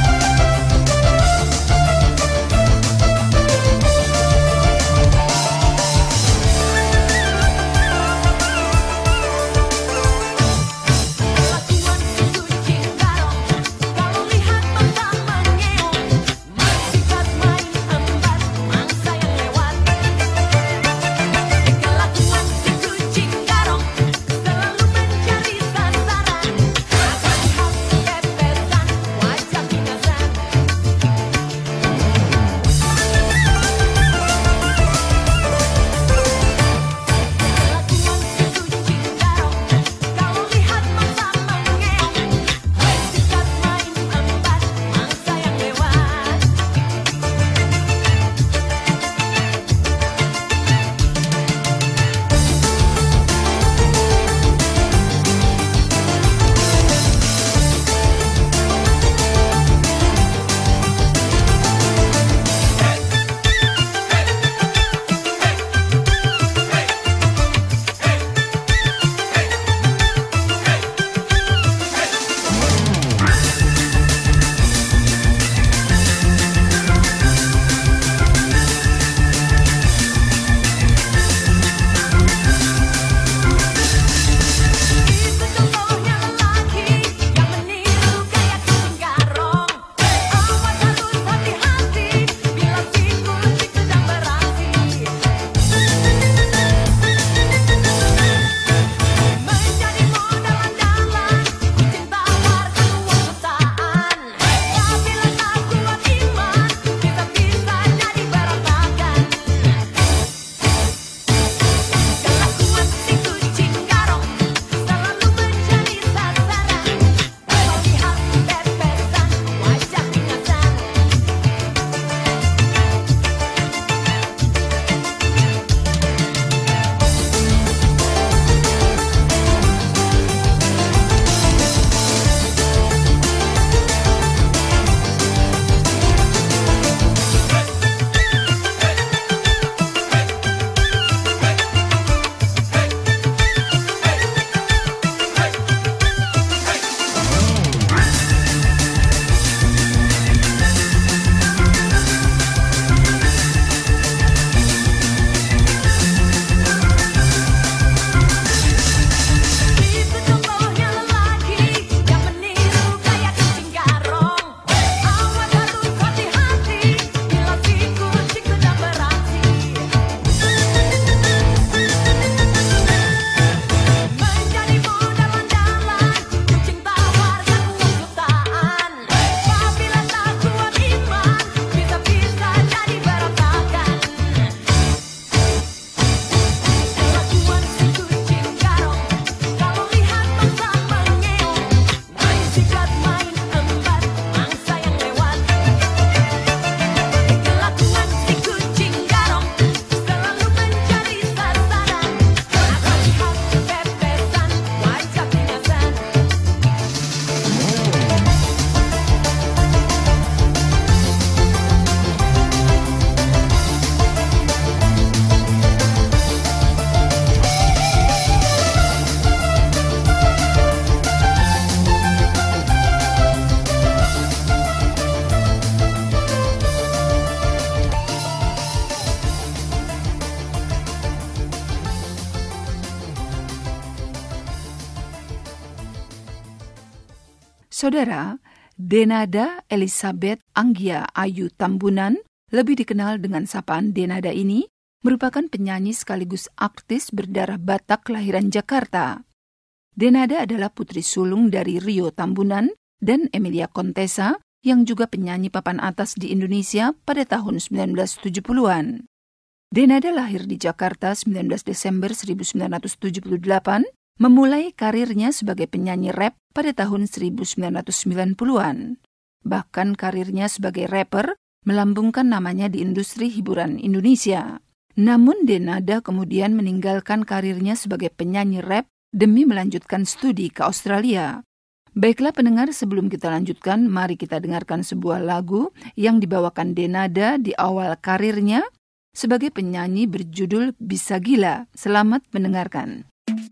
Saudara, Denada Elizabeth Anggia Ayu Tambunan, lebih dikenal dengan sapaan Denada ini, merupakan penyanyi sekaligus artis berdarah Batak kelahiran Jakarta. Denada adalah putri sulung dari Rio Tambunan dan Emilia Contessa yang juga penyanyi papan atas di Indonesia pada tahun sembilan belas tujuh puluhan. Denada lahir di Jakarta sembilan belas Desember seribu sembilan ratus tujuh puluh delapan, memulai karirnya sebagai penyanyi rap pada tahun seribu sembilan ratus sembilan puluhan. Bahkan karirnya sebagai rapper melambungkan namanya di industri hiburan Indonesia. Namun Denada kemudian meninggalkan karirnya sebagai penyanyi rap demi melanjutkan studi ke Australia. Baiklah pendengar, sebelum kita lanjutkan, mari kita dengarkan sebuah lagu yang dibawakan Denada di awal karirnya sebagai penyanyi berjudul Bisa Gila. Selamat mendengarkan.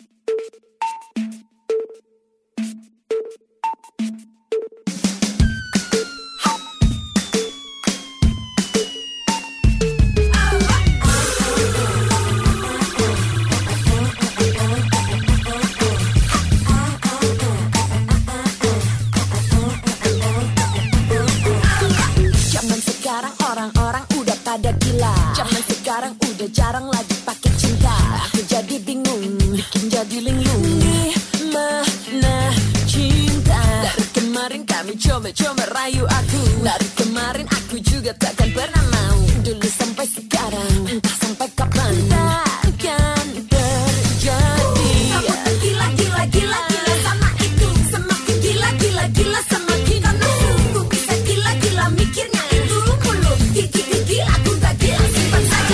Jarang lagi pakai cinta, aku jadi bingung, bikin jadi linglung. Di mana cinta? Dari kemarin kami coba-coba rayu aku. Dari kemarin aku juga takkan pernah mau. Dulu sampai sekarang, entah sampai kapan takkan terjadi. Kamu tuh gila, gila, gila, gila sama itu. Semakin gila, gila, gila semakin nafsu. Ku bisa gila, gila mikirnya itu mulu. Gigi, gigi, aku gak gila, simpan saja.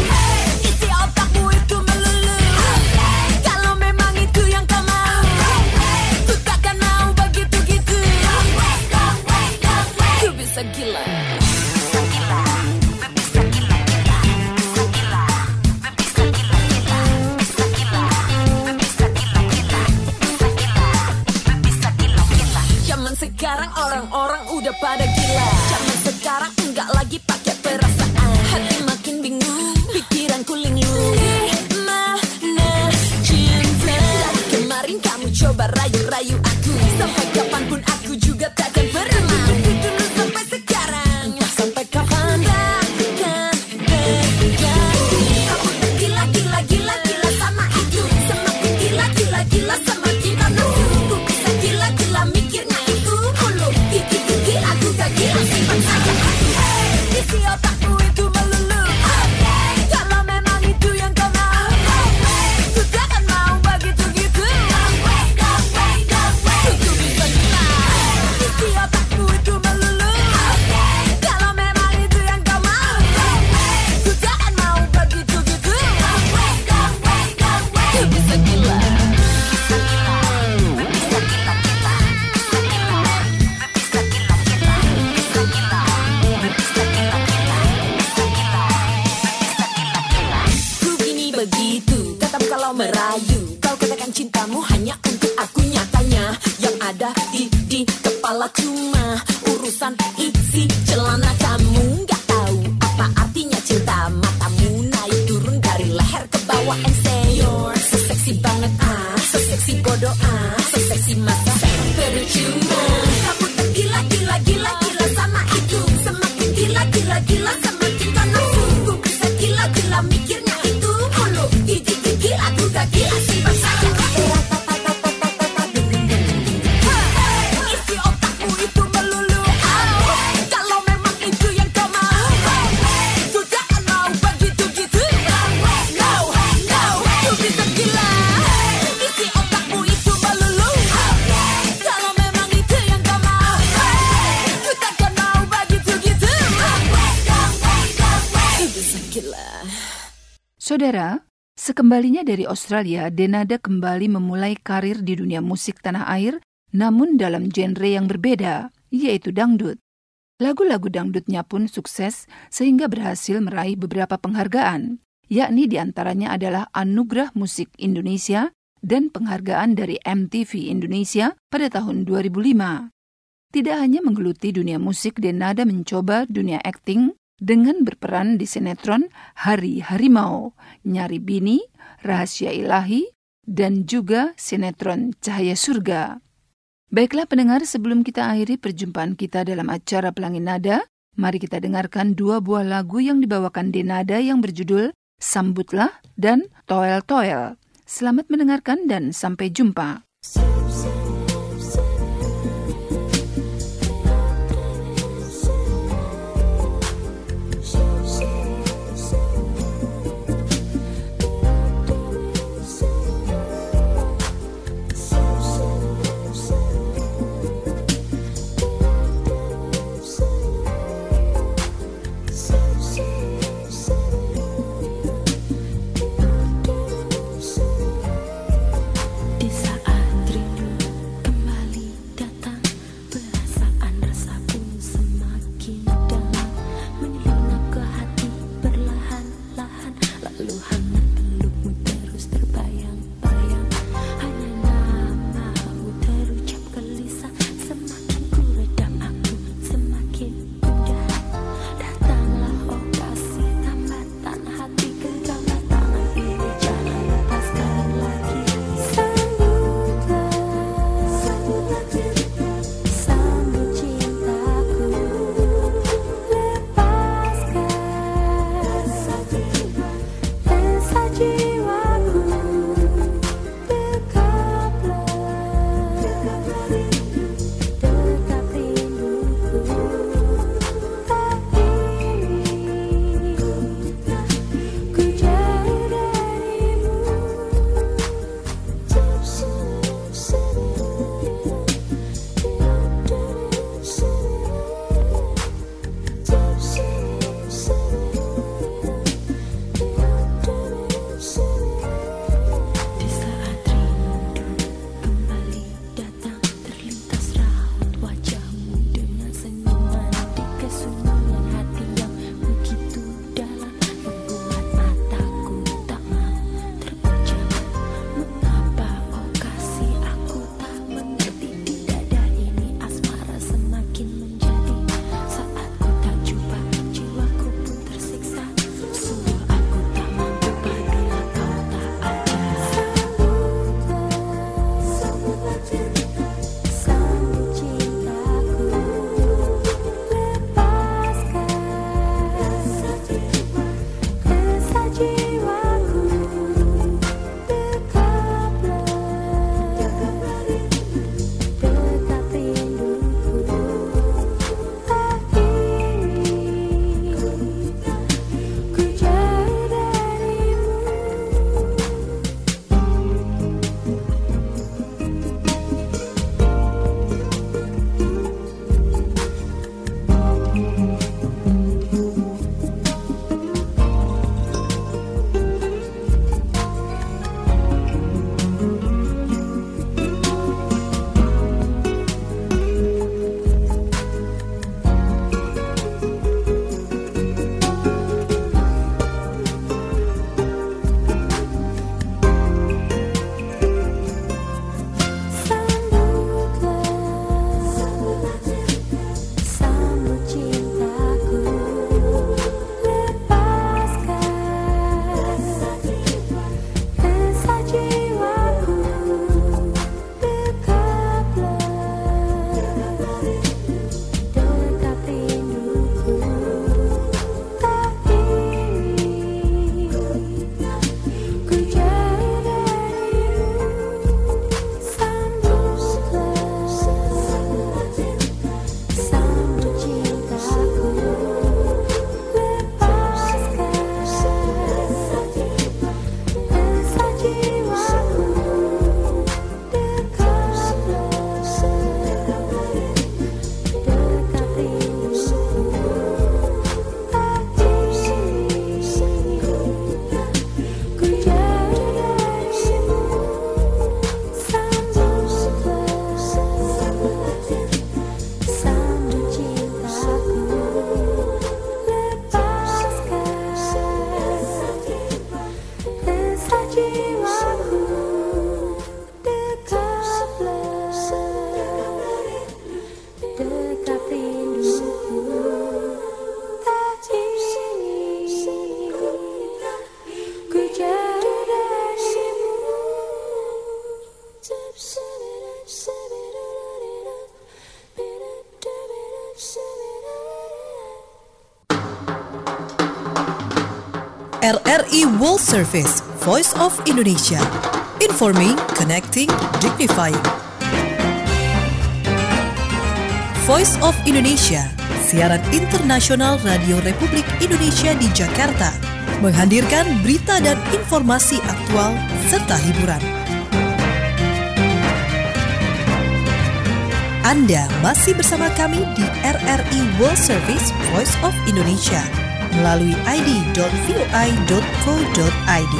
Sekarang orang-orang udah pada gila. Zaman sekarang enggak lagi pakai perasaan. Hati makin bingung, pikiranku linglung. Di mana cinta? Dari kemarin kamu coba rayu-rayu aku. Sampai kapanpun aku juga takkan pernah mau. Dulu sampai sekarang, entah sampai kapan takkan terjadi. Kamu tuh gila, gila, gila, gila sama itu. Semakin gila, gila, gila semakin nafsu. Ku bisa gila, gila mikirnya. Gila simpan saja. Isi otakmu itu melulu. Kalau memang itu yang kau mau, ku takkan mau begitu-gitu. Ku bisa gila. Isi otakmu itu melulu. Kalau memang itu yang kau mau, ku takkan mau begitu-gitu. Ku bisa gila. Merayu, kau katakan cintamu hanya untuk aku, nyatanya yang ada di di kepala cuma urusan isi celana. Kamu nggak tahu apa artinya cinta. Matamu naik turun dari leher ke bawah and say you're so sexy banget, ah, so sexy bodoh, ah, so sexy masa percuma. Kamu tuh gila, gila, gila, gila sama itu. Semakin gila, gila, gila semakin kau nafsu. Ku bisa gila, gila mikirnya itu mulu. Gigi, gigi, aku gak gila, simpan saja. Isi otakmu itu melulu. Kalau memang itu yang kau mau, ku takkan mau begitu-gitu. No, no, ku bisa gila. Isi otakmu itu melulu. Kalau memang itu yang kau mau, ku takkan mau begitu-gitu. Ku bisa gila. Saudara, sekembalinya dari Australia, Denada kembali memulai karir di dunia musik tanah air, namun dalam genre yang berbeda, yaitu dangdut. Lagu-lagu dangdutnya pun sukses sehingga berhasil meraih beberapa penghargaan, yakni diantaranya adalah Anugerah Musik Indonesia dan penghargaan dari M T V Indonesia pada tahun dua ribu lima. Tidak hanya menggeluti dunia musik, Denada mencoba dunia akting dengan berperan di sinetron Hari Harimau, Nyari Bini, Rahasia Ilahi, dan juga sinetron Cahaya Surga. Baiklah pendengar, sebelum kita akhiri perjumpaan kita dalam acara Pelangi Nada, mari kita dengarkan dua buah lagu yang dibawakan Denada yang berjudul Sambutlah dan Toel Toel. Selamat mendengarkan dan sampai jumpa. So R R I World Service, Voice of Indonesia. Informing, connecting, dignifying. Voice of Indonesia, siaran internasional Radio Republik Indonesia di Jakarta, menghadirkan berita dan informasi aktual serta hiburan. Anda masih bersama kami di R R I World Service Voice of Indonesia melalui i d dot v o i dot co dot i d.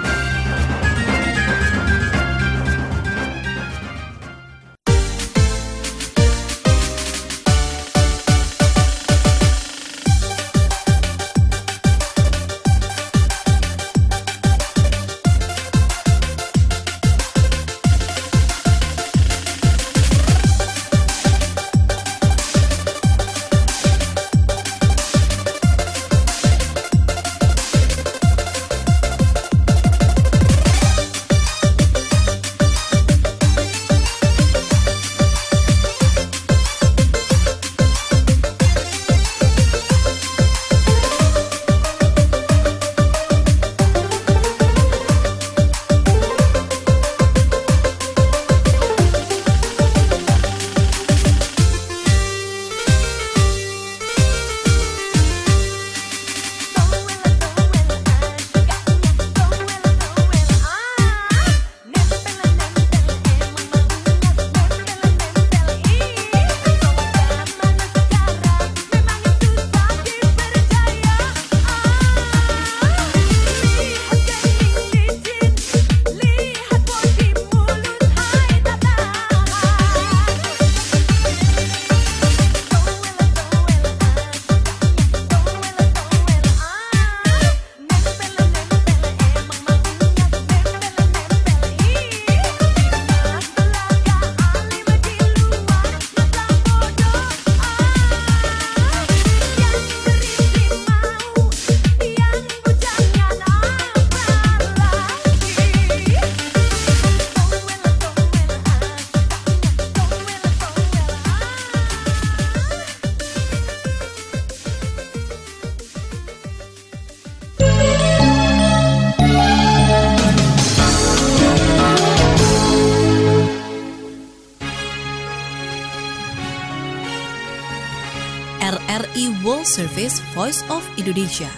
R R I World Service Voice of Indonesia.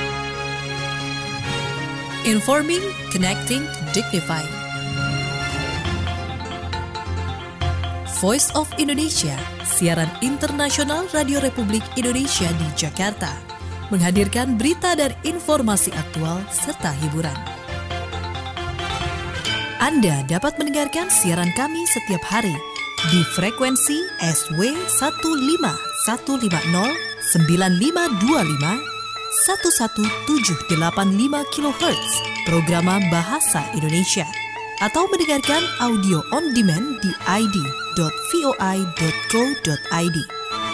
Informing, connecting, dignifying. Voice of Indonesia, siaran internasional Radio Republik Indonesia di Jakarta, menghadirkan berita dan informasi aktual serta hiburan. Anda dapat mendengarkan siaran kami setiap hari di frekuensi S W satu lima satu lima nol sembilan lima dua lima satu satu tujuh delapan lima kilohertz program Bahasa Indonesia, atau mendengarkan audio on demand di i d dot v o i dot co dot i d.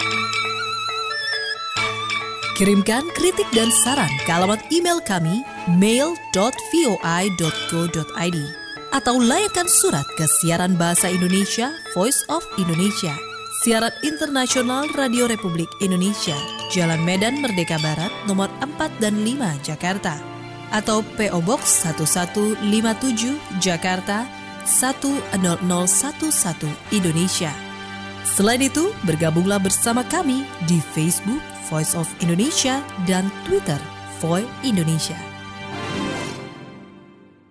Kirimkan kritik dan saran ke alamat email kami mail dot v o i dot co dot i d atau layangkan surat ke siaran Bahasa Indonesia Voice of Indonesia, siaran internasional Radio Republik Indonesia, Jalan Medan Merdeka Barat nomor empat dan lima Jakarta, atau P O Box satu satu lima tujuh Jakarta satu nol nol satu satu Indonesia. Selain itu, bergabunglah bersama kami di Facebook Voice of Indonesia dan Twitter Voice Indonesia.